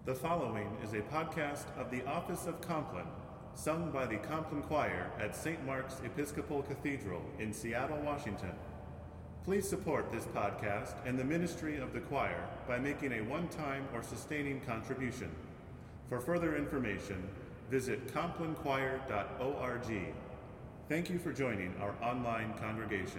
The following is a podcast of the Office of Compline, sung by the Compline Choir at St. Mark's Episcopal Cathedral in Seattle, Washington. Please support this podcast and the ministry of the choir by making a one-time or sustaining contribution. For further information, visit complinechoir.org. Thank you for joining our online congregation.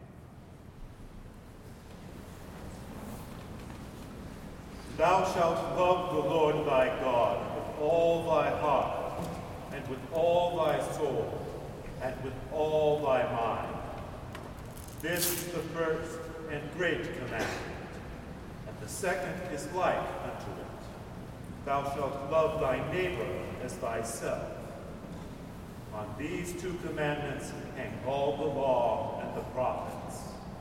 Thou shalt love the Lord thy God with all thy heart, and with all thy soul, and with all thy mind. This is the first and great commandment, and the second is like unto it. Thou shalt love thy neighbor as thyself. On these two commandments hang all the law and the prophets.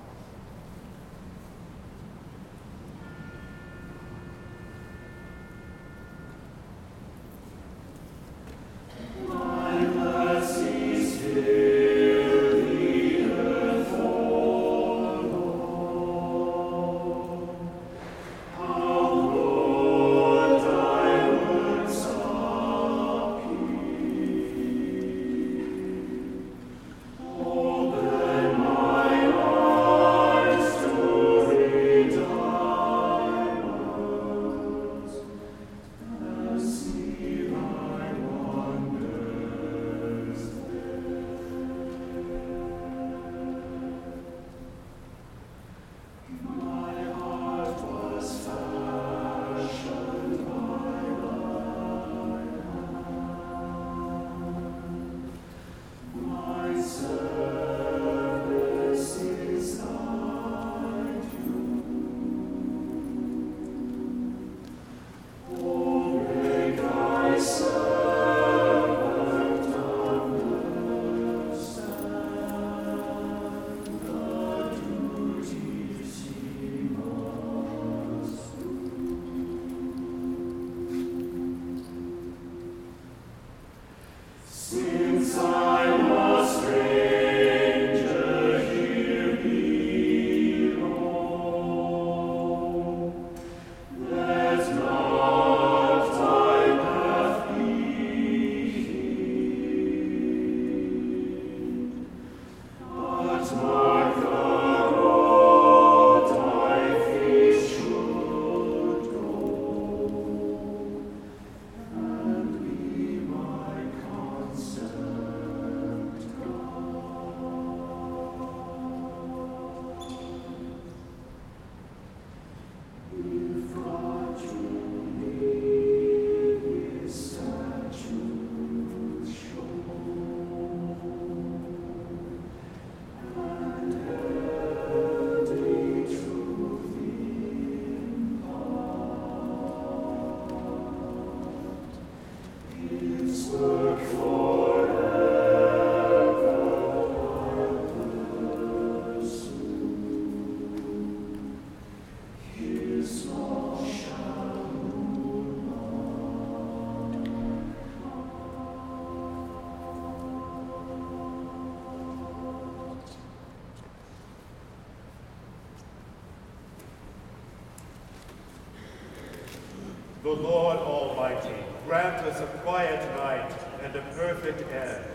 The Lord Almighty grant us a quiet night and a perfect end.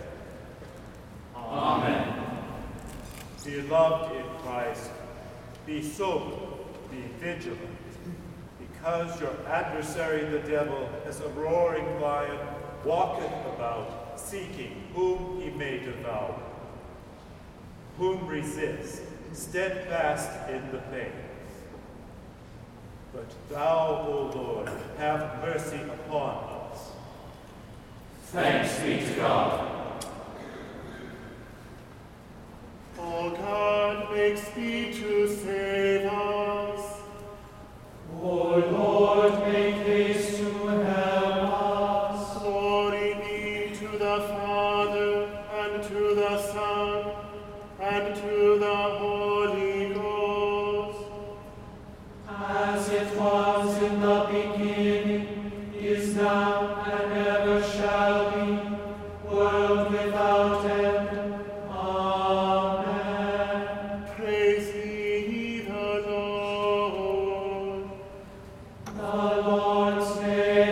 Amen. Beloved in Christ, be sober, be vigilant, because your adversary the devil, as a roaring lion, walketh about, seeking whom he may devour. Whom resist, steadfast in the faith. But thou, O Lord, have mercy upon us. Thanks be to God. O God, make speed to save us. O Lord, make haste to help us. Glory be to the Father, and to the Son, and to the Holy Ghost. As it was in the beginning, is now, and ever shall be, world without end. Amen. Praise ye the Lord. The Lord's name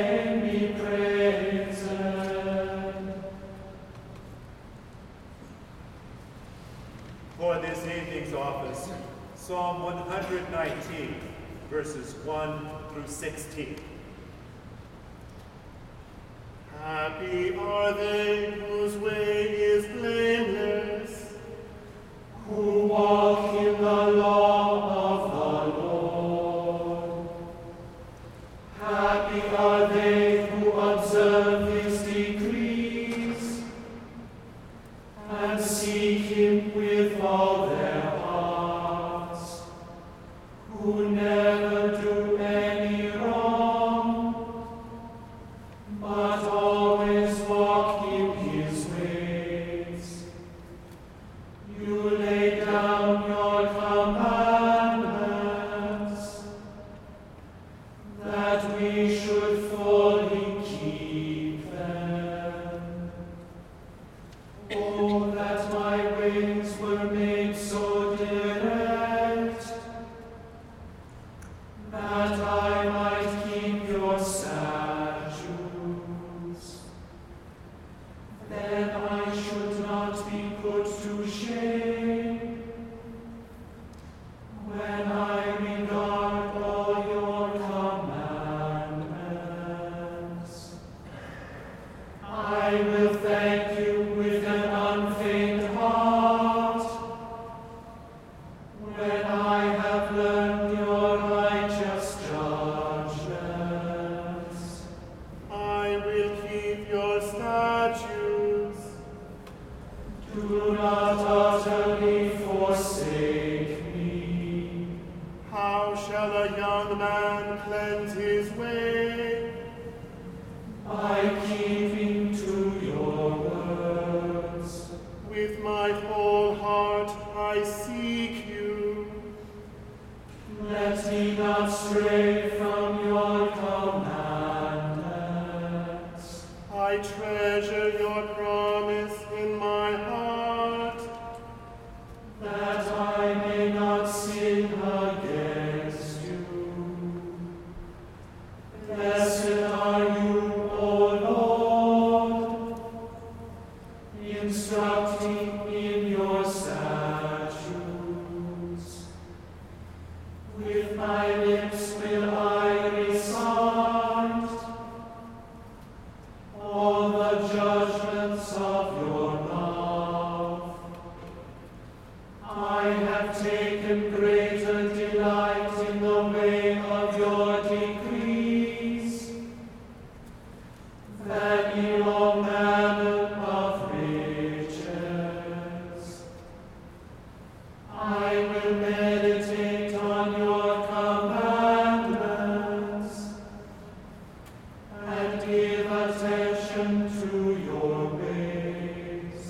verses 1 through 16. Happy are they whose way is blameless, who walk in the law of the Lord. Happy are they who observe his decrees and seek him with all their hearts, who never do any wrong, but always walk in his ways. You lay down your commandments, that we should fully keep them. Oh, that my ways were made so direct, that I might keep your statutes. Then I should not be put to shame, when I regard all your commandments. I will thank you with an unfeigned heart, when I have learned your righteous judgments. I will keep your statutes. Do not utterly forsake me. How shall a young man cleanse his way? By keeping to your words. With my whole heart I seek you. Let me not stray from your commandments. I treasure your promise in my heart. That I may not sin against you. Blessed are you, O Lord, instructing in your statutes. With my lips will I recite all the judgments of your love. I have taken greater delight in the way of your decrees than in all manner of riches. I will meditate on your commandments and give attention to your ways.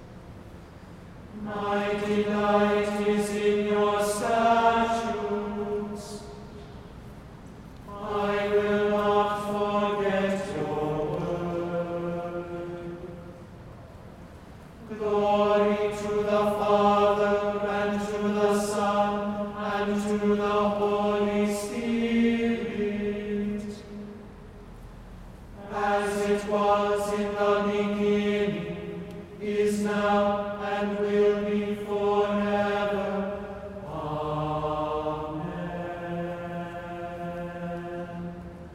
My delight is in your statutes. I will not forget your word. Glory to the Father, and to the Son, and to the Holy Spirit, as it was in the beginning, is now, and will be forever. Amen.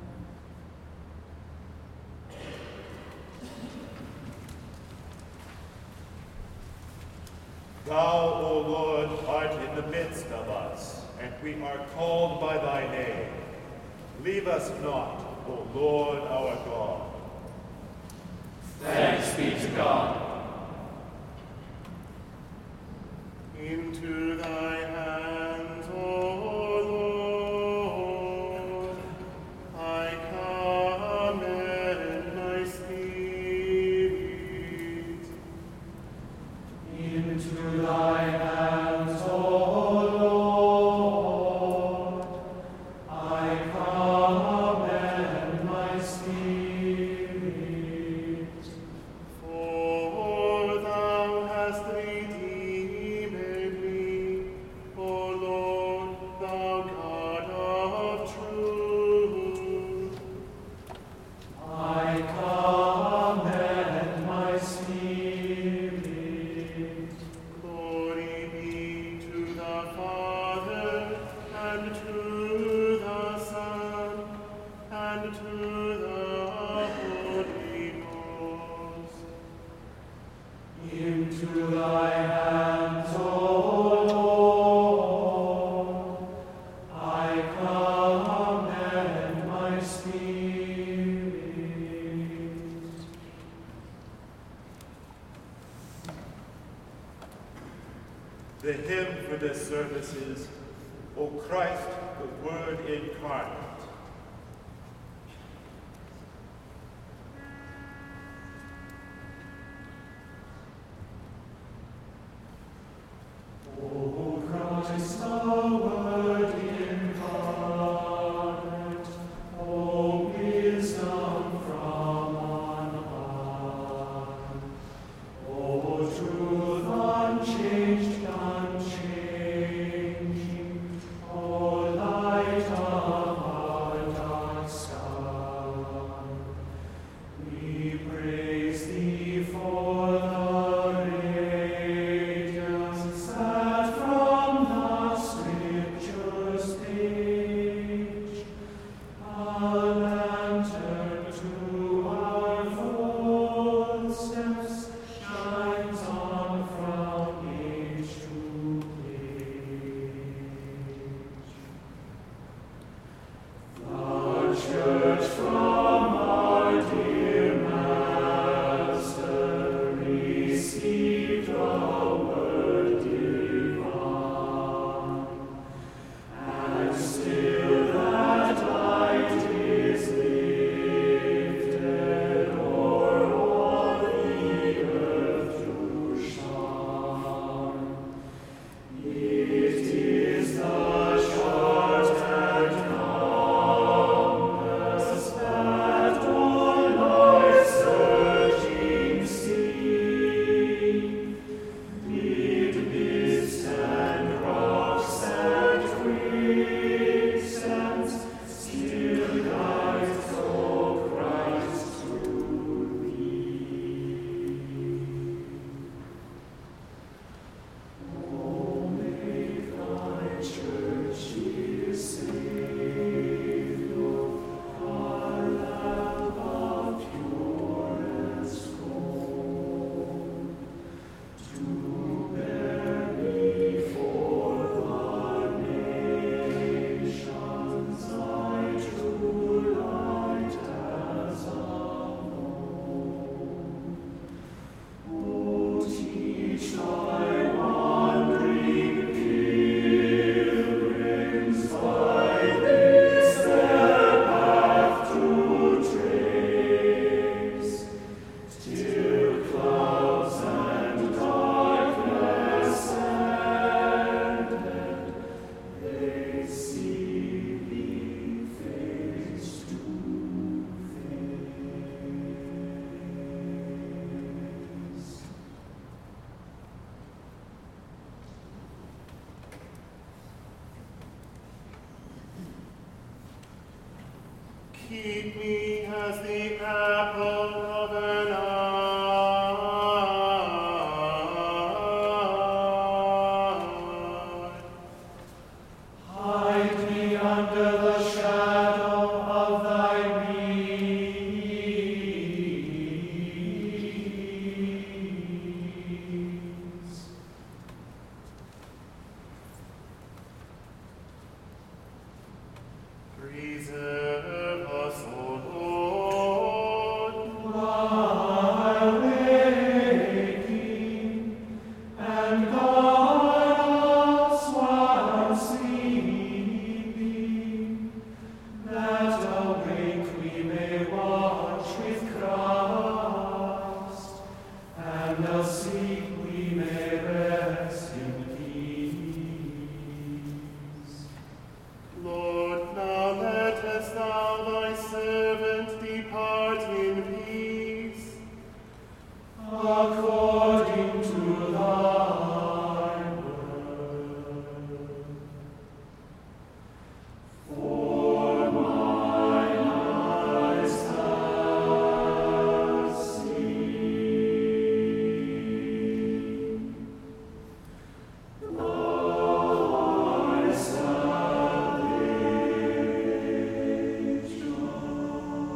Thou, O Lord, art in the midst of us, and we are called by thy name. Leave us not, O Lord our God. Thanks be to God. Into thy hands, O Lord, I commend my spirit. Into thy hands, O Lord, I commend my spirit. For thou hast redeemed me, O Spirit. The hymn for this service is, O Christ, the Word incarnate. O Christ, the Word incarnate, O wisdom from on high, O truth unchanged, unchanging, O light of our dark sky, we praise thee for the radiance that from the Scriptures page, a lantern to our footsteps, shines on from age to age. The Church from our dear Master received the Word divine, and still that light is lifted o'er all the earth to shine. It is the short and compass that o'er life's surging sea, mid mist and rocks and quicksands, still guides, O Christ, to thee. Oh, make thy church, dear Savior, a lamp of purest gold, to bear before the nations thy true light as of old. Oh, teach thy wandering pilgrims by this their path to trace, till clouds and darkness ended, they see thee face to face. Keep me as the apple of an eye. Hide me under the shadow of thy wings. Preserve us, O Lord, While waking, and guard us while sleeping, that awake we may watch with Christ, and asleep we may rest in peace. Lord, now lettest thou thy servant depart in peace, According to thy word. For mine eyes have seen thy salvation.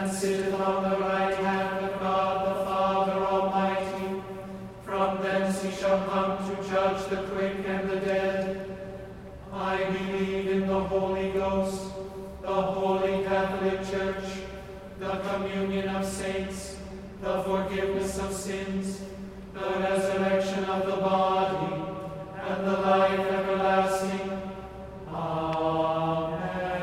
and sitteth on the right hand of God the Father Almighty. From thence he shall come to judge the quick and the dead. I believe in the Holy Ghost, the Holy Catholic Church, the communion of saints, the forgiveness of sins, the resurrection of the body, and the life everlasting. Amen.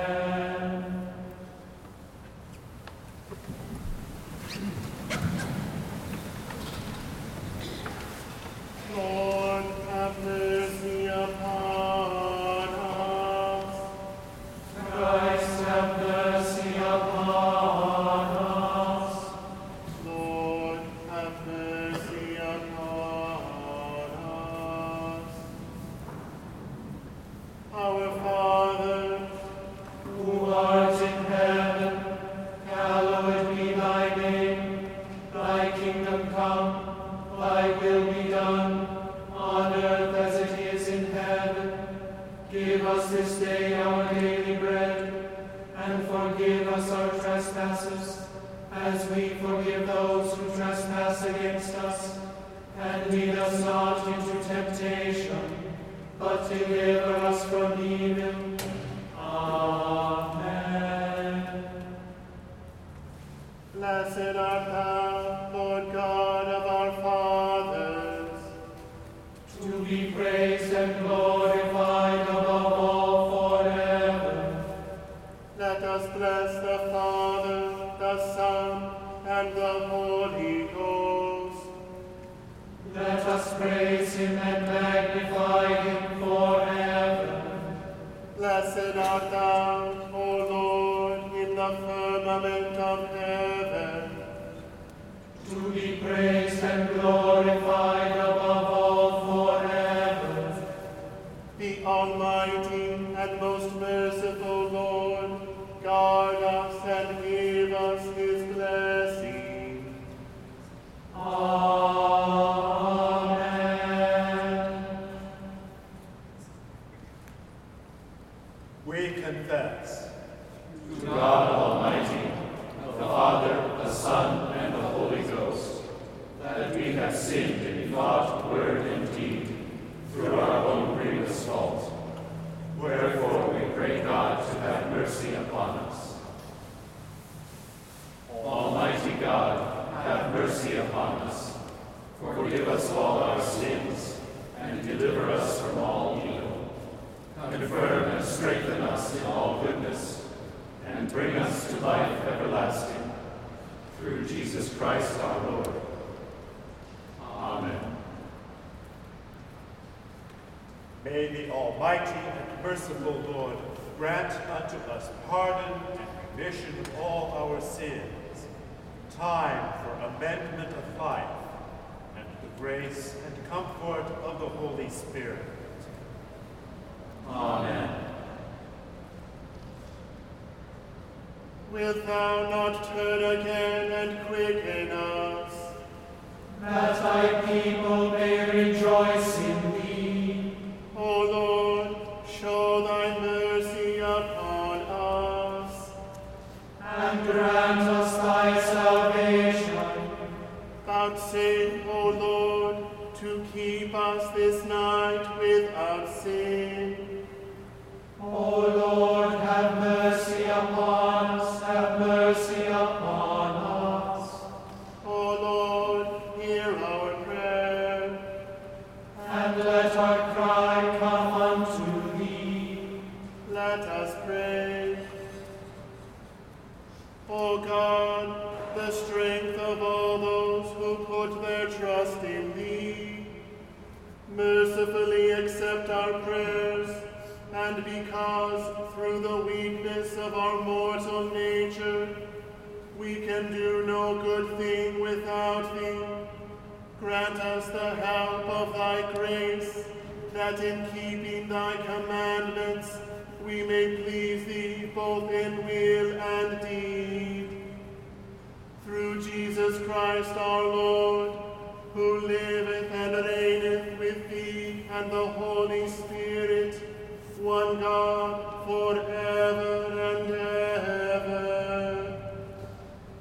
Lord, have mercy upon us. Christ, have mercy upon us. Lord, have mercy upon us. Our Father, Who art in heaven, hallowed be thy name. Thy kingdom come, thy will be done, on earth as it is in heaven. Give us this day our daily bread, and forgive us our trespasses, as we forgive those who trespass against us. And lead us not into temptation, but deliver us from evil. Amen. blessed art thou, Lord God of our fathers, To be praised and glorified above all forever. let us bless the Father, the Son, and the Holy Ghost. Let us praise him and magnify him forever. Blessed art thou, O Lord, in the firmament of heaven. To be praised and glorified above all forever. The Almighty and most merciful Lord, guard us and give us his blessing. Amen. We confess To God Almighty, the Father, the Son, and the Holy Ghost, that we have sinned in thought, word, and deed, through our own grievous fault. Wherefore we pray God to have mercy upon us. Almighty God, have mercy upon us. Forgive us all our sins, and deliver us from all evil. Confirm and strengthen us in all goodness, and bring us to life everlasting. Through Jesus Christ our Lord. Amen. May the Almighty and merciful Lord grant unto us pardon and remission of all our sins, time for amendment of life, and the grace and comfort of the Holy Spirit. Amen. Wilt thou not turn again and quicken us? That thy people may rejoice in thee. O Lord, show thy mercy upon us. And grant us thy salvation. Vouchsafe, O Lord, to keep us this night without sin. O Lord, have mercy upon us, have mercy upon us. O Lord, hear our prayer. And let our cry come unto thee. Let us pray. O God, the strength of all those who put their trust in thee, mercifully accept our prayers, and because through the weakness of our mortal nature we can do no good thing without thee, grant us the help of thy grace, that in keeping thy commandments we may please thee both in will and deed. Through Jesus Christ our Lord, who liveth and reigneth with thee and the Holy Spirit, one God, forever and ever.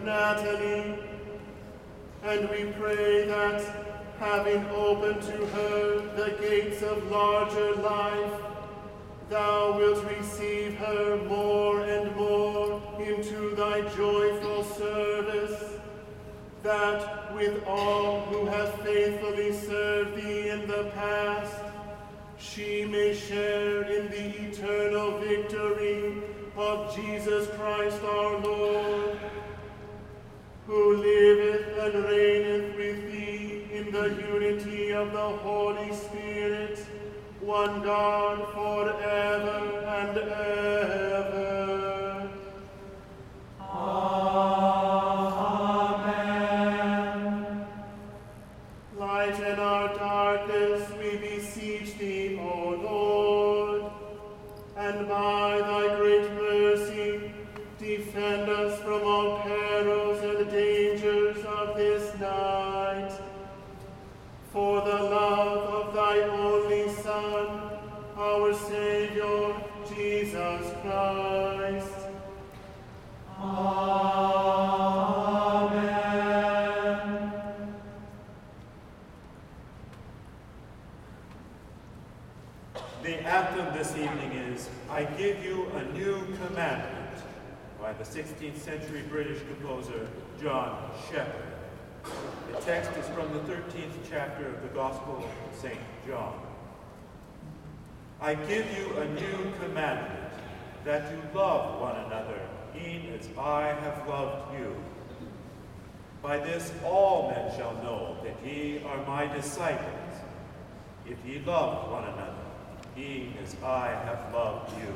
Natalie. And we pray that, having opened to her the gates of larger life, thou wilt receive her more and more into thy joyful service, that with all who have faithfully served thee in the past, she may share in the eternal victory of Jesus Christ our Lord, who liveth and reigneth with thee in the unity of the Holy Spirit, one God, forever and ever. Amen. Lighten our darkness, we beseech thee, O Lord, and by thy great mercy defend us from all perils and dangers of this night. For the love of thy only Son, our Savior, Jesus Christ. Amen. The anthem this evening is "I Give You a New Commandment" by the 16th century British composer John Shepherd. The text is from the 13th chapter of the Gospel of St. John. I give you a new commandment, that you love one another, even as I have loved you. By this all men shall know that ye are my disciples, if ye love one another, even as I have loved you.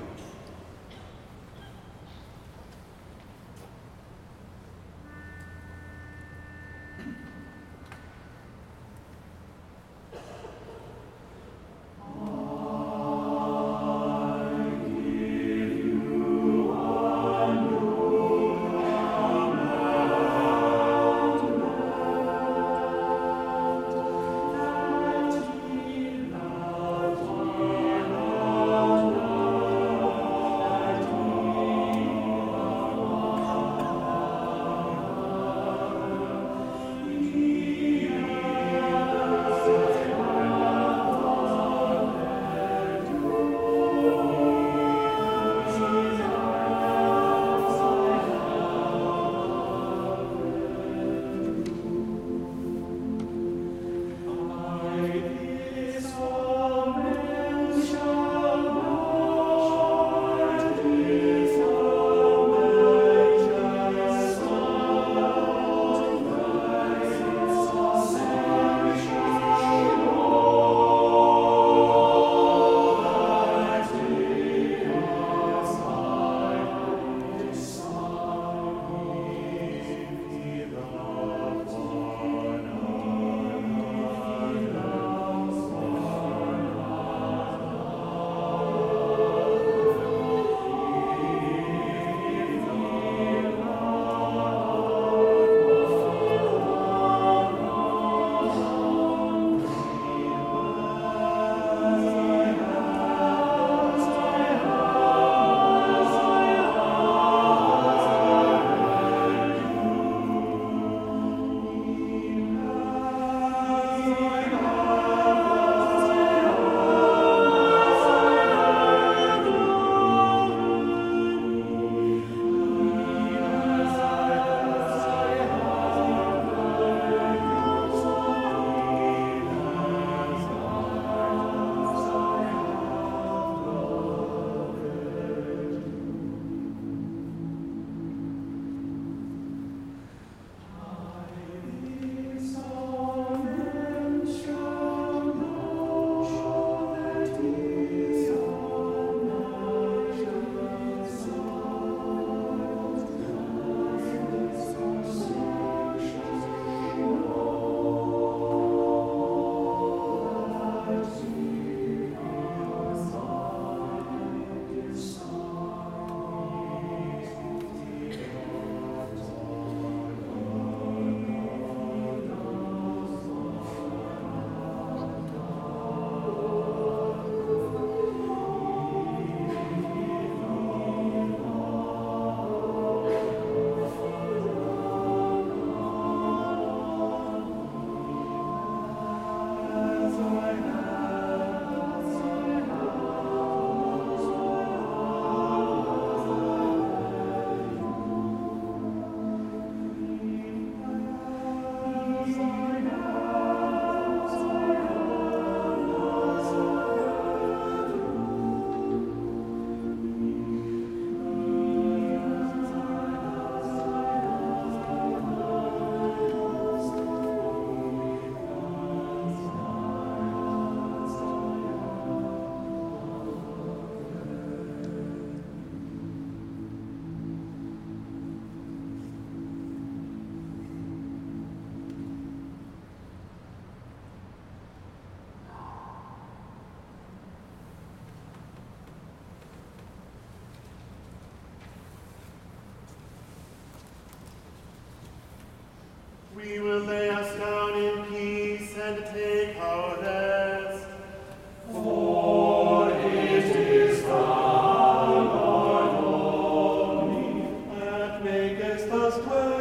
We will lay us down in peace and take our rest. For it is thou, Lord, only, That makest us dwell.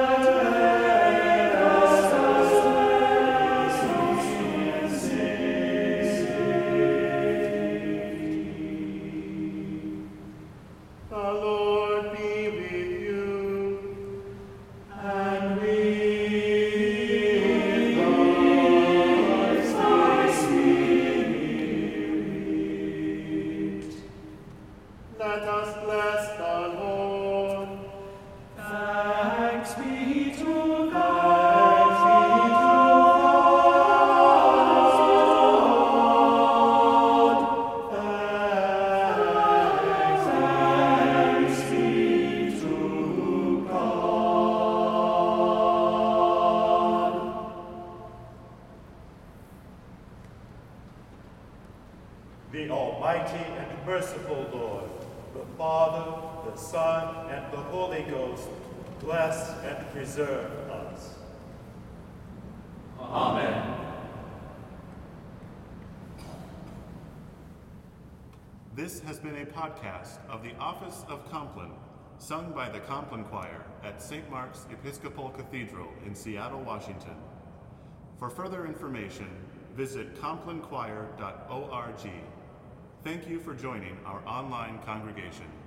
The Lord be with you. And with thy spirit. Let us bless the Lord. Thanks be to God. Thanks be to God. The Almighty and merciful Lord, the Father, the Son, and the Holy Ghost, bless and preserve us. Amen. This has been a podcast of the Office of Compline, sung by the Compline Choir at St. Mark's Episcopal Cathedral in Seattle, Washington. For further information, visit complinechoir.org. Thank you for joining our online congregation.